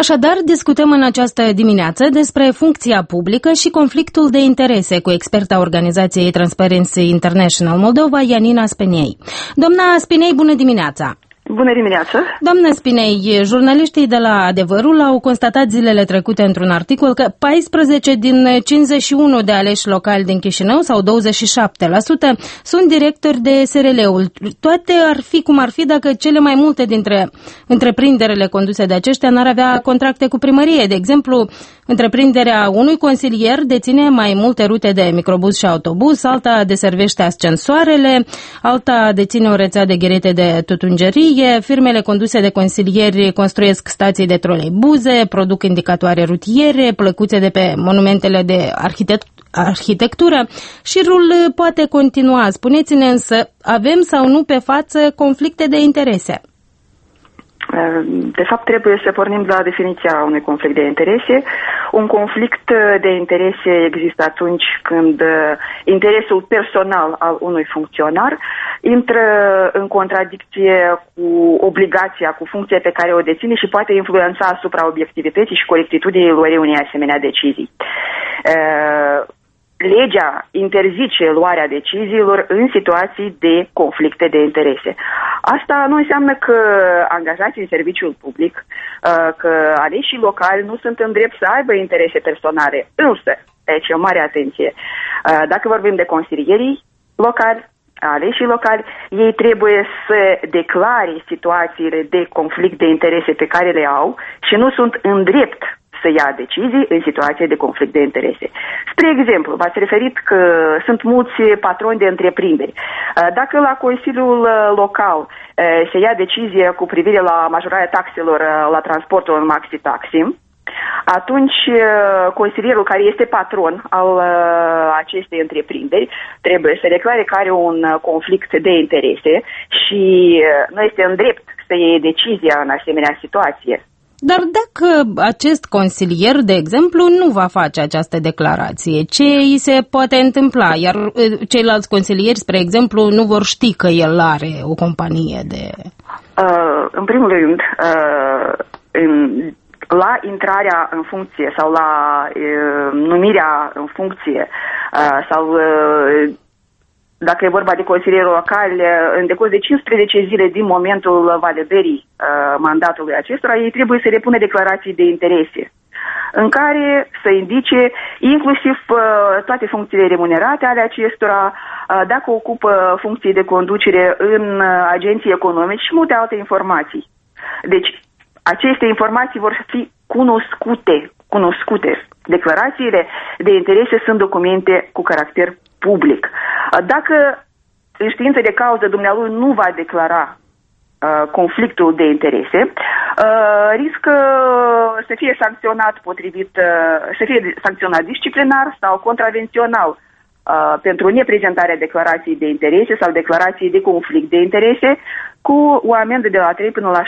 Așadar, discutăm în această dimineață despre funcția publică și conflictul de interese cu experta organizației Transparency International Moldova, Janina Spinei. Doamna Spinei, bună dimineața! Bună dimineața! Doamnă Spinei, jurnaliștii de la Adevărul au constatat zilele trecute într-un articol că 14 din 51 de aleși locali din Chișinău, sau 27%, sunt directori de SRL-ul. Toate ar fi cum ar fi dacă cele mai multe dintre întreprinderile conduse de aceștia n-ar avea contracte cu primărie. De exemplu, întreprinderea unui consilier deține mai multe rute de microbuz și autobuz, alta deservește ascensoarele, alta deține o rețea de gherete de tutungerie. Firmele conduse de consilieri construiesc stații de troleibuze, produc indicatoare rutiere, plăcuțe de pe monumentele de arhitectură. Șirul poate continua. Spuneți-ne însă, avem sau nu pe față conflicte de interese? De fapt, trebuie să pornim la definiția unui conflict de interese. Un conflict de interese există atunci când interesul personal al unui funcționar intră în contradicție cu obligația, cu funcția pe care o deține și poate influența asupra obiectivității și corectitudinii luării unei asemenea decizii. Legea interzice luarea deciziilor în situații de conflicte de interese. Asta nu înseamnă că angajații în serviciul public, că aleșii locali nu sunt în drept să aibă interese personale. Însă, aici e o mare atenție. Dacă vorbim de consilierii locali, aleșii locali, ei trebuie să declare situațiile de conflict de interese pe care le au și nu sunt în drept să ia decizii în situație de conflict de interese. Spre exemplu, v-ați referit că sunt mulți patroni de întreprinderi. Dacă la Consiliul Local se ia decizie cu privire la majorarea taxelor la transportul în maxi-taxi, atunci consilierul care este patron al acestei întreprinderi trebuie să declare că are un conflict de interese și nu este în drept să iei decizia în asemenea situație. Dar dacă acest consilier, de exemplu, nu va face această declarație, ce îi se poate întâmpla? Iar ceilalți consilieri, spre exemplu, nu vor ști că el are o companie de... În primul rând, la intrarea în funcție sau la numirea în funcție sau... Dacă e vorba de consilierul local, în decurs de 15 zile din momentul validării mandatului acestora, ei trebuie să depună declarații de interese, în care să indice inclusiv toate funcțiile remunerate ale acestora, dacă ocupă funcții de conducere în agenții economici și multe alte informații. Deci, aceste informații vor fi cunoscute. Declarațiile de interese sunt documente cu caracter public. Dacă în știință de cauză dumnealui nu va declara conflictul de interese, riscă să fie sancționat să fie sancționat disciplinar sau contravențional pentru neprezentarea declarației de interese sau declarației de conflict de interese, cu o amendă de la 3 până la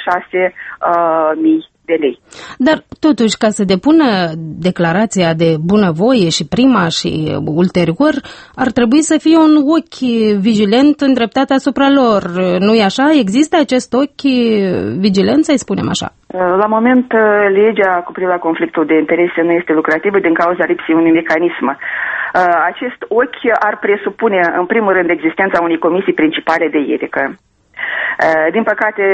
6.000 de lei. Dar totuși, ca să depună declarația de bunăvoie și prima și ulterior, ar trebui să fie un ochi vigilent îndreptat asupra lor. Nu-i așa? Există acest ochi vigilent, să-i spunem așa? La moment, legea cu privire la conflictul de interese nu este lucrativă din cauza lipsii unui mecanism. Acest ochi ar presupune, în primul rând, existența unei comisii principale de etică. Din păcate,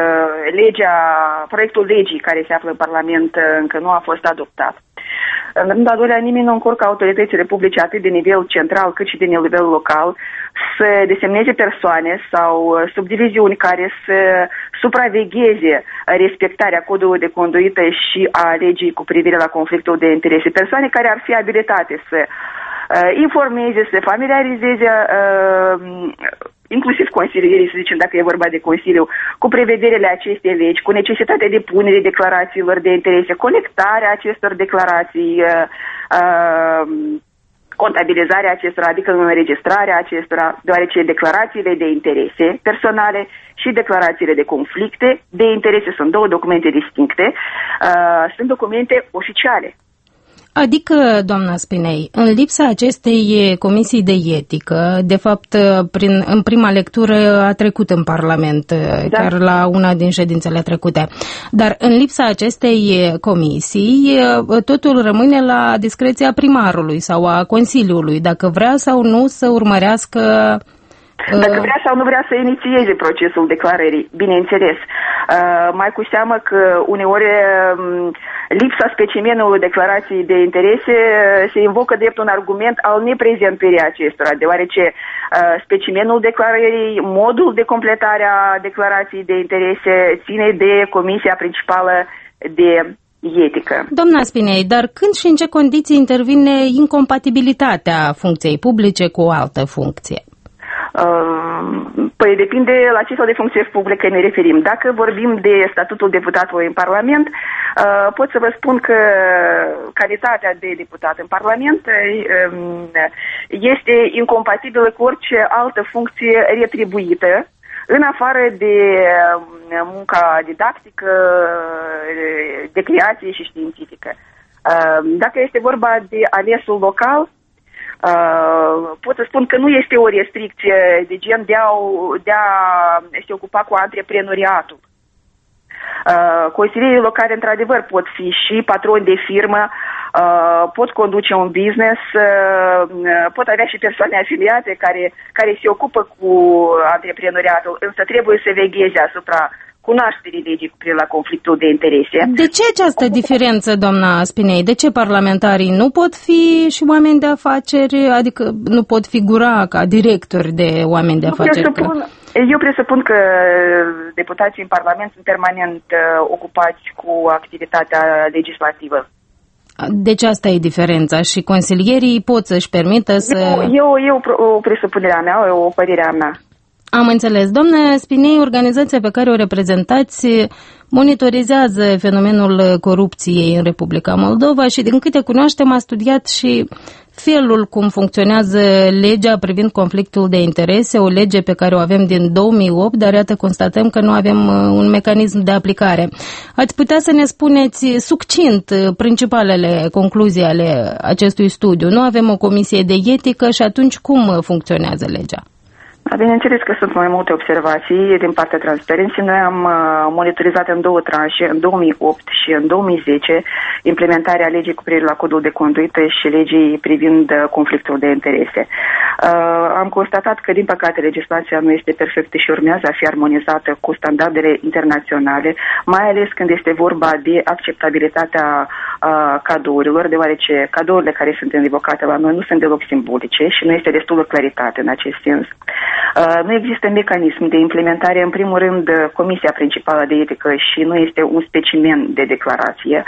proiectul legii care se află în Parlament încă nu a fost adoptat. În rândul al doilea, nimeni nu încurcă autoritățile publice atât de nivel central cât și de nivel local să desemneze persoane sau subdiviziuni care să supravegheze respectarea codului de conduită și a legii cu privire la conflictul de interese. Persoane care ar fi abilitate să informeze, să familiarizeze inclusiv consilierii, să zicem, dacă e vorba de consiliu, cu prevederile acestei legi, cu necesitatea depunerii declarațiilor de interese, conectarea acestor declarații, contabilizarea acestora, adică înregistrarea acestora, deoarece declarațiile de interese personale și declarațiile de conflicte de interese sunt două documente distincte, sunt documente oficiale. Adică, doamna Spinei, în lipsa acestei comisii de etică, de fapt, în prima lectură a trecut în Parlament, chiar la una din ședințele trecute, dar în lipsa acestei comisii, totul rămâne la discreția primarului sau a Consiliului, dacă vrea sau nu să urmărească. Dacă vrea sau nu vrea să inițieze procesul declarării, bineînțeles. Mai cu seamă că uneori lipsa specimenului declarației de interese se invocă drept un argument al neprezentării acestora, deoarece specimenul declarării, modul de completare a declarației de interese ține de Comisia Principală de Etică. Doamna Spinei, dar când și în ce condiții intervine incompatibilitatea funcției publice cu o altă funcție? Păi depinde la ce fel de funcție publică ne referim. Dacă vorbim de statutul deputatului în Parlament, pot să vă spun că calitatea de deputat în Parlament este incompatibilă cu orice altă funcție retribuită, în afară de munca didactică, de creație și științifică. Dacă este vorba de alesul local, pot să spun că nu este o restricție de gen de a se ocupa cu antreprenoriatul. Consilierii locali, într-adevăr, pot fi și patroni de firmă, pot conduce un business, pot avea și persoane afiliate care se ocupă cu antreprenoriatul, însă trebuie să vegheze asupra cunoașterii legii cu privire la conflictul de interese. De ce această diferență, doamna Spinei? De ce parlamentarii nu pot fi și oameni de afaceri, adică nu pot figura ca directori de oameni de afaceri? Eu presupun că deputații în Parlament sunt permanent ocupați cu activitatea legislativă. Deci asta e diferența și consilierii pot să-și permită să... Eu o presupunere a mea, o părere a mea. Am înțeles. Doamne Spinei, organizația pe care o reprezentați monitorizează fenomenul corupției în Republica Moldova și din câte cunoaștem a studiat și felul cum funcționează legea privind conflictul de interese, o lege pe care o avem din 2008, dar iată constatăm că nu avem un mecanism de aplicare. Ați putea să ne spuneți succint principalele concluzii ale acestui studiu? Nu avem o comisie de etică și atunci cum funcționează legea? Bineînțeles că sunt mai multe observații din partea Transparency. Noi am monitorizat în două tranșe, în 2008 și în 2010, implementarea legii cu privire la codul de conduită și legii privind conflictul de interese. Am constatat că, din păcate, legislația nu este perfectă și urmează a fi armonizată cu standardele internaționale, mai ales când este vorba de acceptabilitatea cadourilor, deoarece cadourile care sunt invocate la noi nu sunt deloc simbolice și nu este destulă claritate în acest sens. Nu există mecanism de implementare, în primul rând, Comisia Principală de Etică și nu este un specimen de declarație.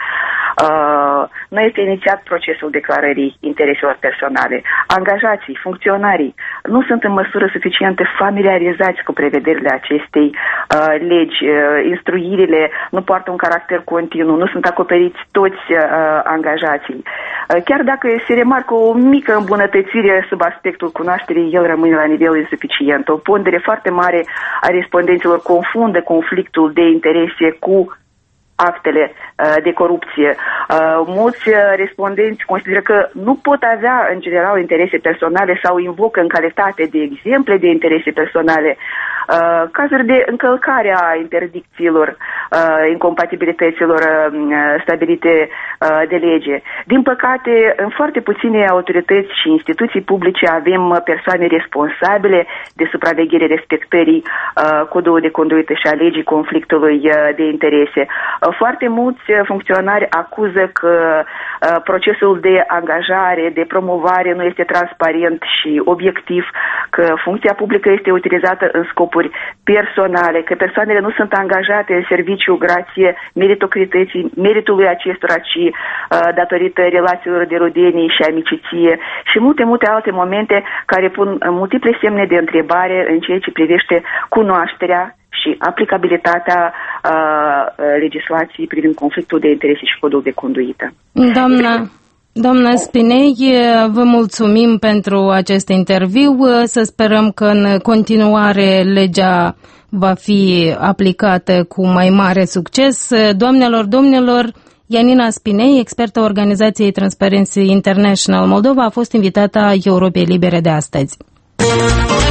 Nu este inițiat procesul declarării intereselor personale. Angajații, funcționarii nu sunt în măsură suficientă familiarizați cu prevederile acestei legi. Instruirile nu poartă un caracter continuu, nu sunt acoperiți toți angajații. Chiar dacă se remarcă o mică îmbunătățire sub aspectul cunoașterii, el rămâne la nivel insuficient. O pondere foarte mare a respondenților confundă conflictul de interese cu actele de corupție. Mulți respondenți consideră că nu pot avea, în general, interese personale sau invocă în calitate de exemple de interese personale cazuri de încălcare a interdicțiilor, incompatibilităților stabilite de lege. Din păcate, în foarte puține autorități și instituții publice avem persoane responsabile de supraveghere respectării codului de conduită și a legii conflictului de interese. Foarte mulți funcționari acuză că procesul de angajare, de promovare nu este transparent și obiectiv, că funcția publică este utilizată în scopuri personale, că persoanele nu sunt angajate în serviciu grație meritocrității, meritului acestora, ci datorită relațiilor de rudenie și amiciție și multe alte momente care pun multiple semne de întrebare în ceea ce privește cunoașterea și aplicabilitatea legislației privind conflictul de interese și codul de conduită. Doamna Spinei, vă mulțumim pentru acest interviu. Să sperăm că în continuare legea va fi aplicată cu mai mare succes. Doamnelor, domnilor, Ianina Spinei, expertă organizației Transparency International Moldova, a fost invitata Europei Libere de astăzi.